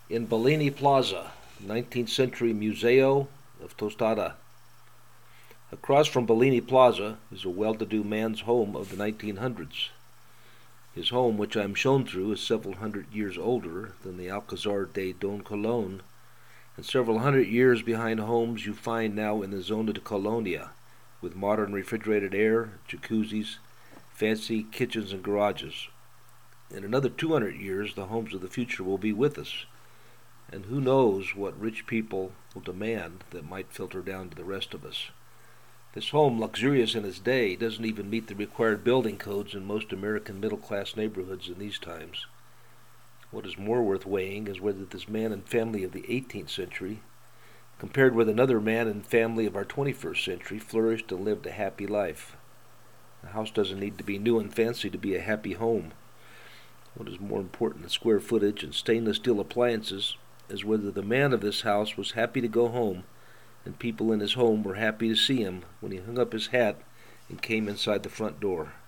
in Bellini Plaza, 19th century Museo of Tostada. Across from Bellini Plaza is a well-to-do man's home of the 1900s. His home, which I am shown through, is several hundred years older than the Alcazar de Don Colon, and several hundred years behind homes you find now in the Zona de Colonia, with modern refrigerated air, jacuzzis, fancy kitchens and garages. In another 200 years, the homes of the future will be with us, and who knows what rich people will demand that might filter down to the rest of us. This home, luxurious in its day, doesn't even meet the required building codes in most American middle-class neighborhoods in these times. What is more worth weighing is whether this man and family of the 18th century, compared with another man and family of our 21st century, flourished and lived a happy life. A house doesn't need to be new and fancy to be a happy home. What is more important than square footage and stainless steel appliances is whether the man of this house was happy to go home and people in his home were happy to see him when he hung up his hat and came inside the front door.